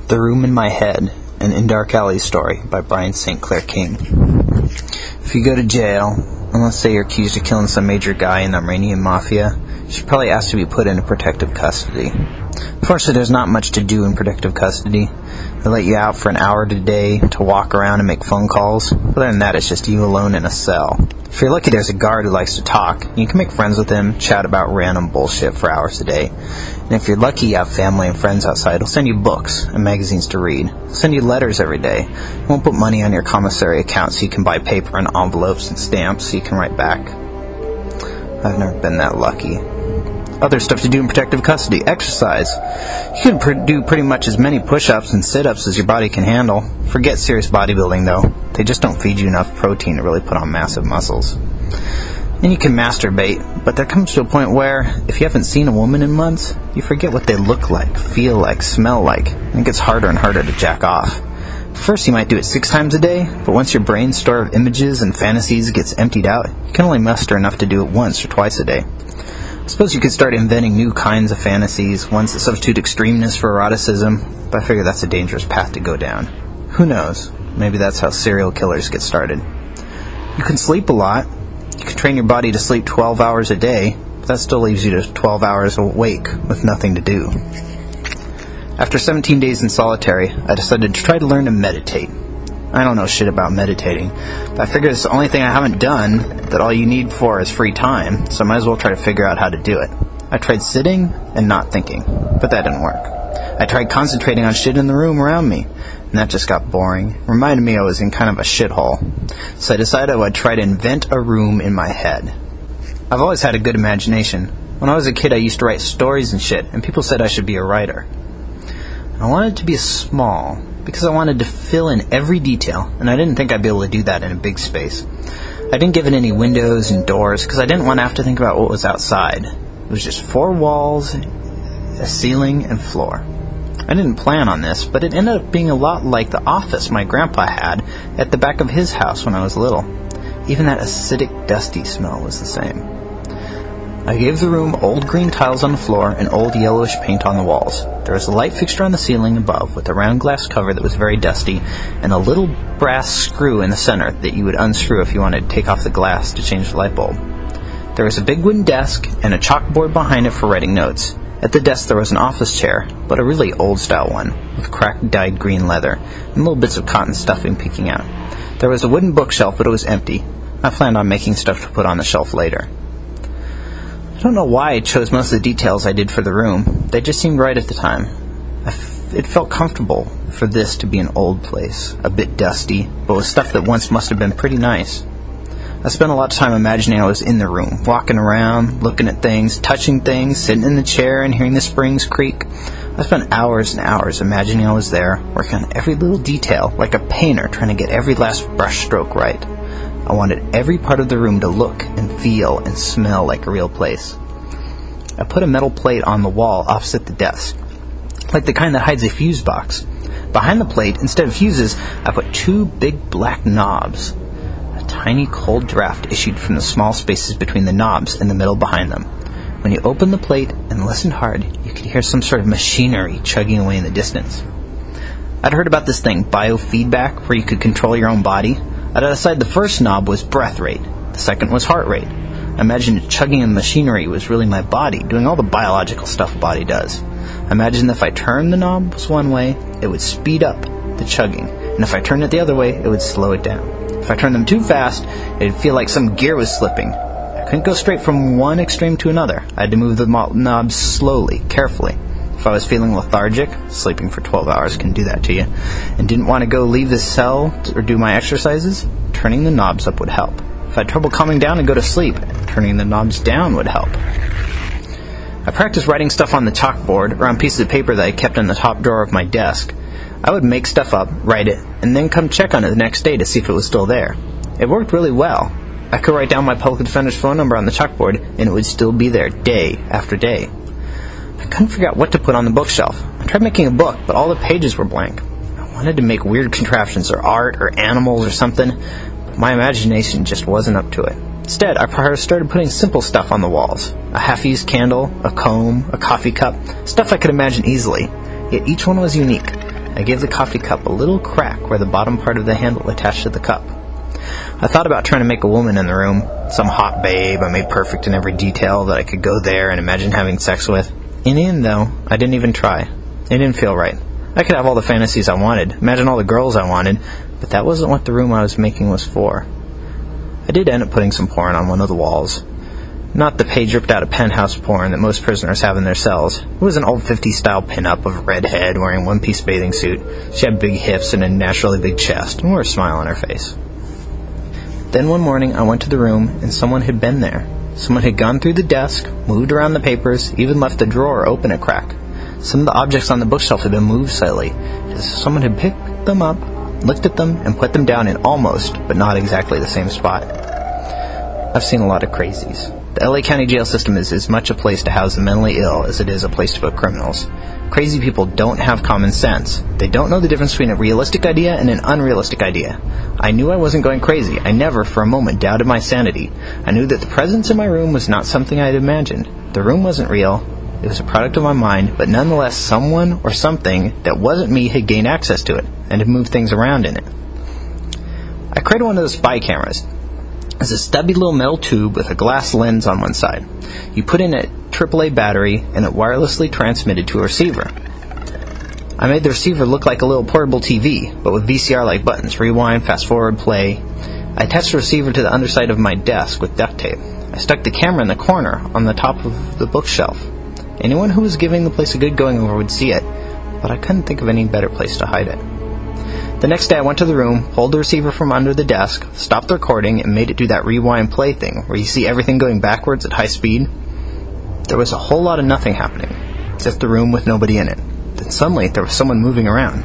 The Room in My Head, an In Dark Alley story by Brian St. Clair King. If you go to jail, and let's say you're accused of killing some major guy in the Armenian Mafia, you should probably ask to be put into protective custody. Unfortunately, there's not much to do in protective custody. They let you out for an hour a day to walk around and make phone calls. Other than that, it's just you alone in a cell. If you're lucky, there's a guard who likes to talk. You can make friends with him, chat about random bullshit for hours a day. And if you're lucky, you have family and friends outside who'll send you books and magazines to read. They'll send you letters every day. They won't put money on your commissary account so you can buy paper and envelopes and stamps so you can write back. I've never been that lucky. Other stuff to do in protective custody. Exercise. You can do pretty much as many push-ups and sit-ups as your body can handle. Forget serious bodybuilding, though. They just don't feed you enough protein to really put on massive muscles. And you can masturbate, but there comes to a point where, if you haven't seen a woman in months, you forget what they look like, feel like, smell like, and it gets harder and harder to jack off. First, you might do it 6 times a day, but once your brain's store of images and fantasies gets emptied out, you can only muster enough to do it once or twice a day. I suppose you could start inventing new kinds of fantasies, ones that substitute extremeness for eroticism, but I figure that's a dangerous path to go down. Who knows? Maybe that's how serial killers get started. You can sleep a lot. You can train your body to sleep 12 hours a day, but that still leaves you to 12 hours awake with nothing to do. After 17 days in solitary, I decided to try to learn to meditate. I don't know shit about meditating, but I figured it's the only thing I haven't done that all you need for is free time, so I might as well try to figure out how to do it. I tried sitting and not thinking, but that didn't work. I tried concentrating on shit in the room around me, and that just got boring. It reminded me I was in kind of a shithole. So I decided I would try to invent a room in my head. I've always had a good imagination. When I was a kid, I used to write stories and shit, and people said I should be a writer. I wanted to be small, because I wanted to fill in every detail, and I didn't think I'd be able to do that in a big space. I didn't give it any windows and doors, because I didn't want to have to think about what was outside. It was just 4 walls, a ceiling, and floor. I didn't plan on this, but it ended up being a lot like the office my grandpa had at the back of his house when I was little. Even that acidic, dusty smell was the same. I gave the room old green tiles on the floor and old yellowish paint on the walls. There was a light fixture on the ceiling above with a round glass cover that was very dusty and a little brass screw in the center that you would unscrew if you wanted to take off the glass to change the light bulb. There was a big wooden desk and a chalkboard behind it for writing notes. At the desk there was an office chair, but a really old-style one, with cracked dyed green leather and little bits of cotton stuffing peeking out. There was a wooden bookshelf, but it was empty. I planned on making stuff to put on the shelf later. I don't know why I chose most of the details I did for the room. They just seemed right at the time. It felt comfortable for this to be an old place, a bit dusty, but with stuff that once must have been pretty nice. I spent a lot of time imagining I was in the room, walking around, looking at things, touching things, sitting in the chair and hearing the springs creak. I spent hours and hours imagining I was there, working on every little detail, like a painter trying to get every last brush stroke right. I wanted every part of the room to look and feel and smell like a real place. I put a metal plate on the wall opposite the desk, like the kind that hides a fuse box. Behind the plate, instead of fuses, I put 2 big black knobs. A tiny cold draft issued from the small spaces between the knobs and the metal behind them. When you opened the plate and listened hard, you could hear some sort of machinery chugging away in the distance. I'd heard about this thing, biofeedback, where you could control your own body. I decided the first knob was breath rate. The second was heart rate. I imagined chugging in the machinery was really my body, doing all the biological stuff a body does. I imagined if I turned the knob one way, it would speed up the chugging. And if I turned it the other way, it would slow it down. If I turned them too fast, it would feel like some gear was slipping. I couldn't go straight from one extreme to another. I had to move the knobs slowly, carefully. If I was feeling lethargic, sleeping for 12 hours can do that to you, and didn't want to go leave the cell or do my exercises, turning the knobs up would help. If I had trouble calming down and go to sleep, turning the knobs down would help. I practiced writing stuff on the chalkboard or on pieces of paper that I kept in the top drawer of my desk. I would make stuff up, write it, and then come check on it the next day to see if it was still there. It worked really well. I could write down my public defender's phone number on the chalkboard, and it would still be there day after day. I couldn't figure out what to put on the bookshelf. I tried making a book, but all the pages were blank. I wanted to make weird contraptions or art or animals or something, but my imagination just wasn't up to it. Instead, I started putting simple stuff on the walls. A half-used candle, a comb, a coffee cup, stuff I could imagine easily, yet each one was unique. I gave the coffee cup a little crack where the bottom part of the handle attached to the cup. I thought about trying to make a woman in the room, some hot babe I made perfect in every detail that I could go there and imagine having sex with. In the end, though, I didn't even try. It didn't feel right. I could have all the fantasies I wanted, imagine all the girls I wanted, but that wasn't what the room I was making was for. I did end up putting some porn on one of the walls. Not the page ripped out of Penthouse porn that most prisoners have in their cells. It was an old 50s style pin-up of a redhead wearing a one-piece bathing suit. She had big hips and a naturally big chest, and wore a smile on her face. Then one morning I went to the room, and someone had been there. Someone had gone through the desk, moved around the papers, even left the drawer open a crack. Some of the objects on the bookshelf had been moved slightly, as if someone had picked them up, looked at them, and put them down in almost, but not exactly the same spot. I've seen a lot of crazies. The LA County jail system is as much a place to house the mentally ill as it is a place to put criminals. Crazy people don't have common sense. They don't know the difference between a realistic idea and an unrealistic idea. I knew I wasn't going crazy. I never for a moment doubted my sanity. I knew that the presence in my room was not something I had imagined. The room wasn't real. It was a product of my mind, but nonetheless someone or something that wasn't me had gained access to it and had moved things around in it. I created one of those spy cameras. It's a stubby little metal tube with a glass lens on one side. You put in a AAA battery and it wirelessly transmitted to a receiver. I made the receiver look like a little portable TV, but with VCR-like buttons, rewind, fast forward, play. I attached the receiver to the underside of my desk with duct tape. I stuck the camera in the corner on the top of the bookshelf. Anyone who was giving the place a good going over would see it, but I couldn't think of any better place to hide it. The next day I went to the room, pulled the receiver from under the desk, stopped the recording, and made it do that rewind play thing where you see everything going backwards at high speed. There was a whole lot of nothing happening, just the room with nobody in it. Then suddenly there was someone moving around.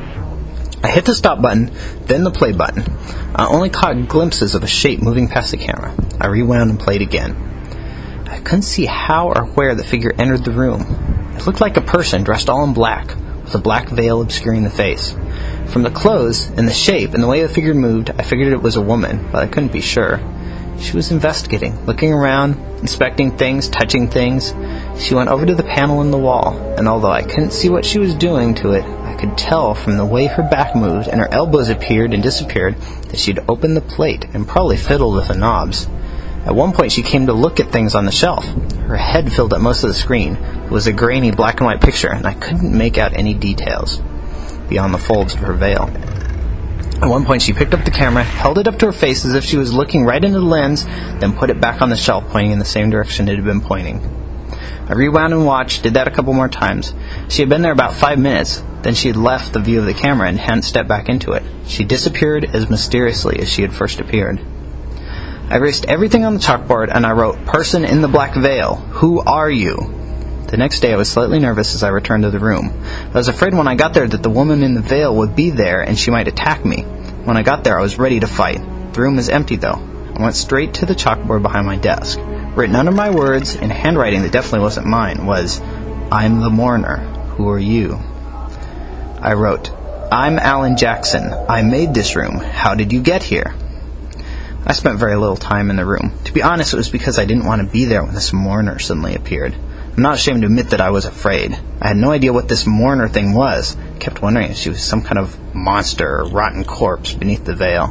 I hit the stop button, then the play button. I only caught glimpses of a shape moving past the camera. I rewound and played again. I couldn't see how or where the figure entered the room. It looked like a person dressed all in black, with a black veil obscuring the face. From the clothes, and the shape, and the way the figure moved, I figured it was a woman, but I couldn't be sure. She was investigating, looking around, inspecting things, touching things. She went over to the panel in the wall, and although I couldn't see what she was doing to it, I could tell from the way her back moved and her elbows appeared and disappeared that she'd opened the plate and probably fiddled with the knobs. At one point she came to look at things on the shelf. Her head filled up most of the screen. It was a grainy black and white picture, and I couldn't make out any details beyond the folds of her veil. At one point she picked up the camera, held it up to her face as if she was looking right into the lens, then put it back on the shelf, pointing in the same direction it had been pointing. I rewound and watched, did that a couple more times. She had been there about 5 minutes, then she had left the view of the camera and hadn't stepped back into it. She disappeared as mysteriously as she had first appeared. I erased everything on the chalkboard and I wrote, "Person in the black veil, who are you?" The next day I was slightly nervous as I returned to the room. I was afraid when I got there that the woman in the veil would be there and she might attack me. When I got there I was ready to fight. The room was empty though. I went straight to the chalkboard behind my desk. Written under my words, in handwriting that definitely wasn't mine, was, "I'm the mourner. Who are you?" I wrote, "I'm Alan Jackson. I made this room. How did you get here?" I spent very little time in the room. To be honest, it was because I didn't want to be there when this mourner suddenly appeared. I'm not ashamed to admit that I was afraid. I had no idea what this mourner thing was. I kept wondering if she was some kind of monster or rotten corpse beneath the veil.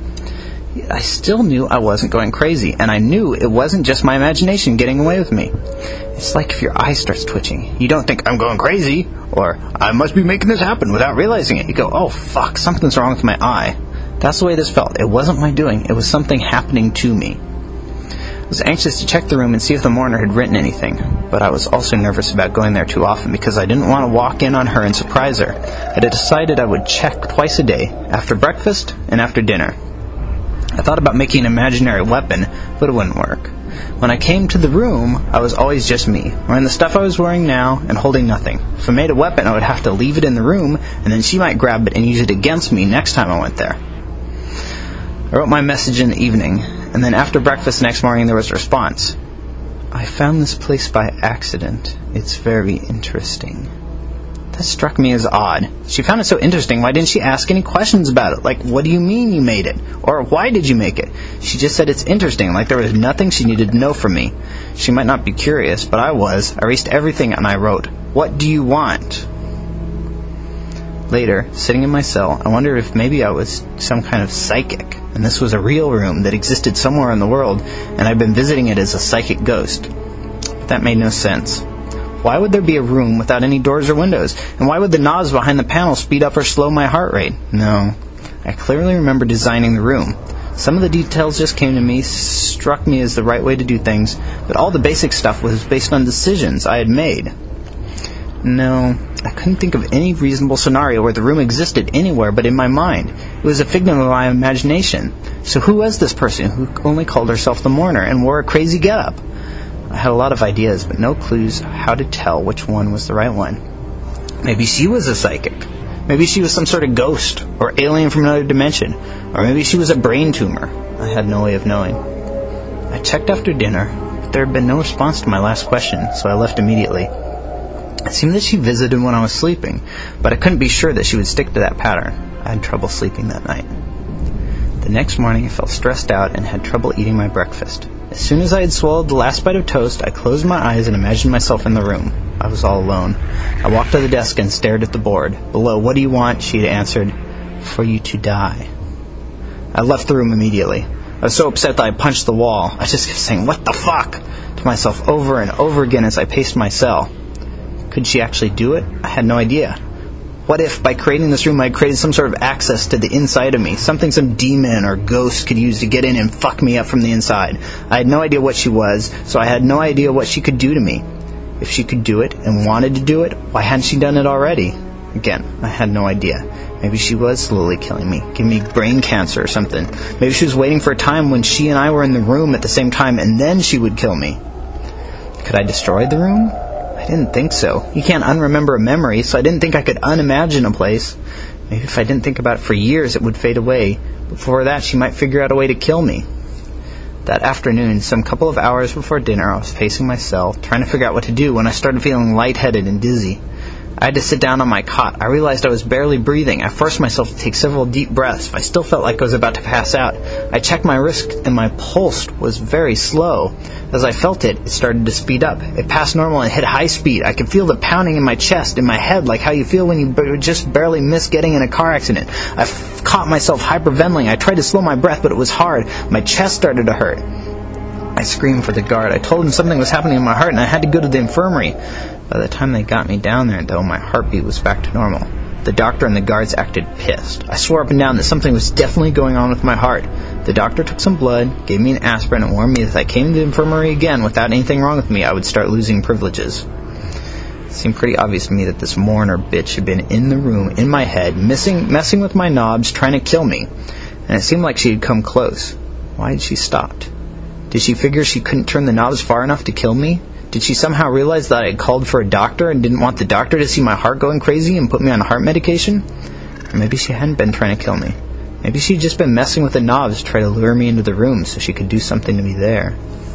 I still knew I wasn't going crazy, and I knew it wasn't just my imagination getting away with me. It's like if your eye starts twitching. You don't think, "I'm going crazy," or "I must be making this happen," without realizing it. You go, "Oh fuck, something's wrong with my eye." That's the way this felt. It wasn't my doing. It was something happening to me. I was anxious to check the room and see if the mourner had written anything, but I was also nervous about going there too often because I didn't want to walk in on her and surprise her. I had decided I would check twice a day, after breakfast and after dinner. I thought about making an imaginary weapon, but it wouldn't work. When I came to the room, I was always just me, wearing the stuff I was wearing now and holding nothing. If I made a weapon, I would have to leave it in the room, and then she might grab it and use it against me next time I went there. I wrote my message in the evening, and then after breakfast next morning there was a response. "I found this place by accident. It's very interesting." That struck me as odd. She found it so interesting, why didn't she ask any questions about it? Like, what do you mean you made it? Or why did you make it? She just said it's interesting, like there was nothing she needed to know from me. She might not be curious, but I was. I erased everything and I wrote, "What do you want?" Later, sitting in my cell, I wondered if maybe I was some kind of psychic, and this was a real room that existed somewhere in the world, and I'd been visiting it as a psychic ghost. But that made no sense. Why would there be a room without any doors or windows? And why would the knobs behind the panel speed up or slow my heart rate? No. I clearly remember designing the room. Some of the details just came to me, struck me as the right way to do things, but all the basic stuff was based on decisions I had made. No, I couldn't think of any reasonable scenario where the room existed anywhere but in my mind. It was a figment of my imagination. So who was this person who only called herself the mourner and wore a crazy getup? I had a lot of ideas, but no clues how to tell which one was the right one. Maybe she was a psychic. Maybe she was some sort of ghost or alien from another dimension. Or maybe she was a brain tumor. I had no way of knowing. I checked after dinner, but there had been no response to my last question, so I left immediately. It seemed that she visited when I was sleeping, but I couldn't be sure that she would stick to that pattern. I had trouble sleeping that night. The next morning I felt stressed out and had trouble eating my breakfast. As soon as I had swallowed the last bite of toast, I closed my eyes and imagined myself in the room. I was all alone. I walked to the desk and stared at the board. Below, "What do you want?" she had answered. "For you to die." I left the room immediately. I was so upset that I punched the wall. I just kept saying, "What the fuck?" to myself over and over again as I paced my cell. Could she actually do it? I had no idea. What if, by creating this room, I had created some sort of access to the inside of me, something some demon or ghost could use to get in and fuck me up from the inside? I had no idea what she was, so I had no idea what she could do to me. If she could do it and wanted to do it, why hadn't she done it already? Again, I had no idea. Maybe she was slowly killing me, giving me brain cancer or something. Maybe she was waiting for a time when she and I were in the room at the same time, and then she would kill me. Could I destroy the room? I didn't think so. You can't unremember a memory, so I didn't think I could unimagine a place. Maybe if I didn't think about it for years, it would fade away. Before that, she might figure out a way to kill me. That afternoon, some couple of hours before dinner, I was pacing my cell, trying to figure out what to do when I started feeling lightheaded and dizzy. I had to sit down on my cot. I realized I was barely breathing. I forced myself to take several deep breaths. I still felt like I was about to pass out. I checked my wrist, and my pulse was very slow. As I felt it, it started to speed up. It passed normal and hit high speed. I could feel the pounding in my chest, in my head, like how you feel when you just barely miss getting in a car accident. I caught myself hyperventilating. I tried to slow my breath, but it was hard. My chest started to hurt. I screamed for the guard. I told him something was happening in my heart, and I had to go to the infirmary. By the time they got me down there, though, my heartbeat was back to normal. The doctor and the guards acted pissed. I swore up and down that something was definitely going on with my heart. The doctor took some blood, gave me an aspirin, and warned me that if I came to the infirmary again without anything wrong with me, I would start losing privileges. It seemed pretty obvious to me that this mourner bitch had been in the room, in my head, messing with my knobs, trying to kill me. And it seemed like she had come close. Why had she stopped? Did she figure she couldn't turn the knobs far enough to kill me? Did she somehow realize that I had called for a doctor and didn't want the doctor to see my heart going crazy and put me on heart medication? Or maybe she hadn't been trying to kill me. Maybe she'd just been messing with the knobs to try to lure me into the room so she could do something to me there.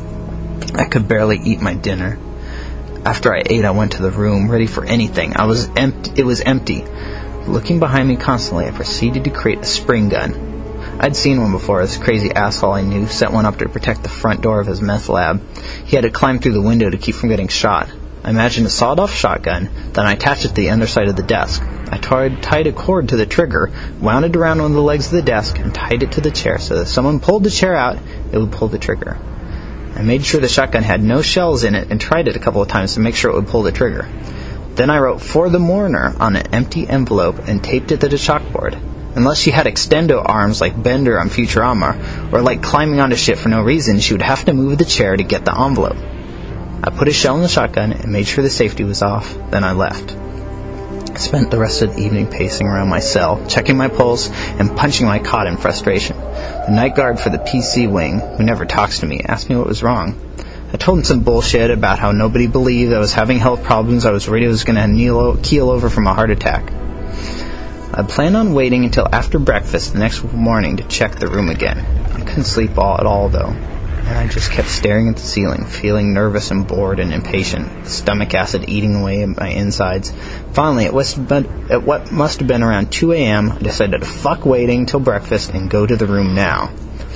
I could barely eat my dinner. After I ate, I went to the room, ready for anything. It was empty. Looking behind me constantly, I proceeded to create a spring gun. I'd seen one before. This crazy asshole I knew set one up to protect the front door of his meth lab. He had to climb through the window to keep from getting shot. I imagined a sawed-off shotgun, then I attached it to the underside of the desk. I tied a cord to the trigger, wound it around one of the legs of the desk, and tied it to the chair so that if someone pulled the chair out, it would pull the trigger. I made sure the shotgun had no shells in it and tried it a couple of times to make sure it would pull the trigger. Then I wrote "For the Mourner" on an empty envelope and taped it to the chalkboard. Unless she had extendo arms like Bender on Futurama, or like climbing onto shit for no reason, she would have to move the chair to get the envelope. I put a shell in the shotgun and made sure the safety was off, then I left. I spent the rest of the evening pacing around my cell, checking my pulse, and punching my cot in frustration. The night guard for the PC wing, who never talks to me, asked me what was wrong. I told him some bullshit about how nobody believed I was having health problems. I was worried I was going to keel over from a heart attack. I planned on waiting until after breakfast the next morning to check the room again. I couldn't sleep at all, though, and I just kept staring at the ceiling, feeling nervous and bored and impatient, the stomach acid eating away at my insides. Finally, at what must have been around 2 a.m., I decided to fuck waiting till breakfast and go to the room now.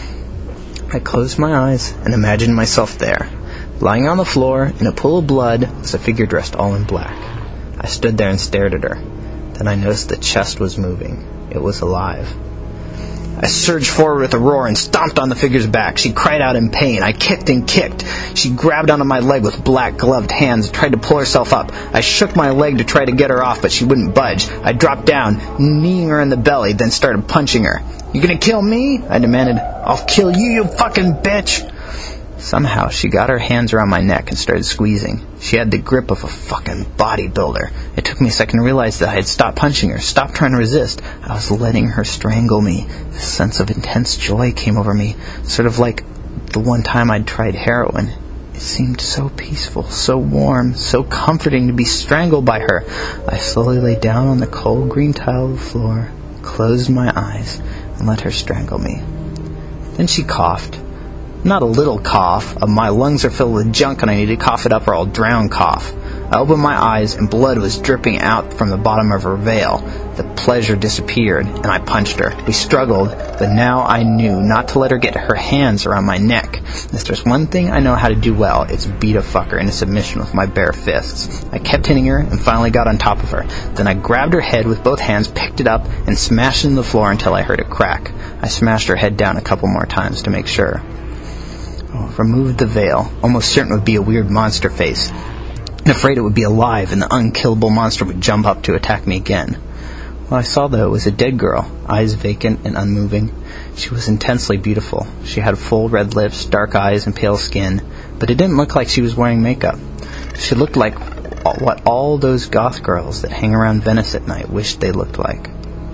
I closed my eyes and imagined myself there. Lying on the floor, in a pool of blood, was a figure dressed all in black. I stood there and stared at her. Then I noticed the chest was moving. It was alive. I surged forward with a roar and stomped on the figure's back. She cried out in pain. I kicked and kicked. She grabbed onto my leg with black-gloved hands and tried to pull herself up. I shook my leg to try to get her off, but she wouldn't budge. I dropped down, kneeing her in the belly, then started punching her. "You gonna kill me?" I demanded. "I'll kill you, you fucking bitch!" Somehow, she got her hands around my neck and started squeezing. She had the grip of a fucking bodybuilder. It took me a second to realize that I had stopped punching her, stopped trying to resist. I was letting her strangle me. A sense of intense joy came over me, sort of like the one time I'd tried heroin. It seemed so peaceful, so warm, so comforting to be strangled by her. I slowly lay down on the cold green tile of the floor, closed my eyes, and let her strangle me. Then she coughed. Not a little cough. My lungs are filled with junk and I need to cough it up or I'll drown cough. I opened my eyes and blood was dripping out from the bottom of her veil. The pleasure disappeared and I punched her. We struggled, but now I knew not to let her get her hands around my neck. If there's one thing I know how to do well, it's beat a fucker into submission with my bare fists. I kept hitting her and finally got on top of her. Then I grabbed her head with both hands, picked it up, and smashed it in the floor until I heard it crack. I smashed her head down a couple more times to make sure. Removed the veil, almost certain it would be a weird monster face, and afraid it would be alive and the unkillable monster would jump up to attack me again. What I saw, though, was a dead girl, eyes vacant and unmoving. She was intensely beautiful. She had full red lips, dark eyes, and pale skin, but it didn't look like she was wearing makeup. She looked like what all those goth girls that hang around Venice at night wished they looked like.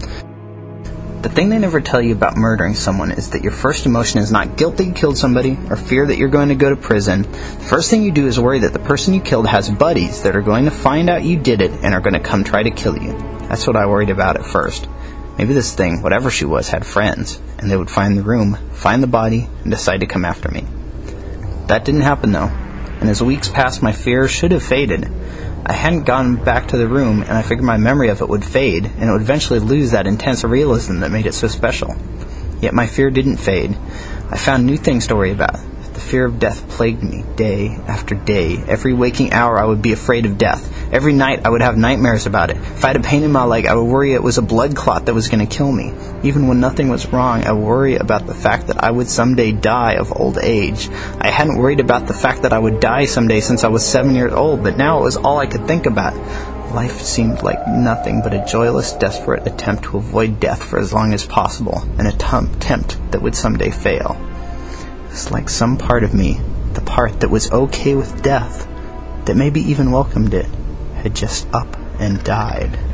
The thing they never tell you about murdering someone is that your first emotion is not guilt that you killed somebody or fear that you're going to go to prison. The first thing you do is worry that the person you killed has buddies that are going to find out you did it and are going to come try to kill you. That's what I worried about at first. Maybe this thing, whatever she was, had friends, and they would find the room, find the body, and decide to come after me. That didn't happen, though, and as weeks passed, my fear should have faded. I hadn't gone back to the room, and I figured my memory of it would fade, and it would eventually lose that intense realism that made it so special. Yet my fear didn't fade. I found new things to worry about. The fear of death plagued me day after day. Every waking hour I would be afraid of death. Every night I would have nightmares about it. If I had a pain in my leg, I would worry it was a blood clot that was going to kill me. Even when nothing was wrong, I would worry about the fact that I would someday die of old age. I hadn't worried about the fact that I would die someday since I was 7 years old, but now it was all I could think about. Life seemed like nothing but a joyless, desperate attempt to avoid death for as long as possible, an attempt that would someday fail. It's like some part of me, the part that was okay with death, that maybe even welcomed it, had just up and died.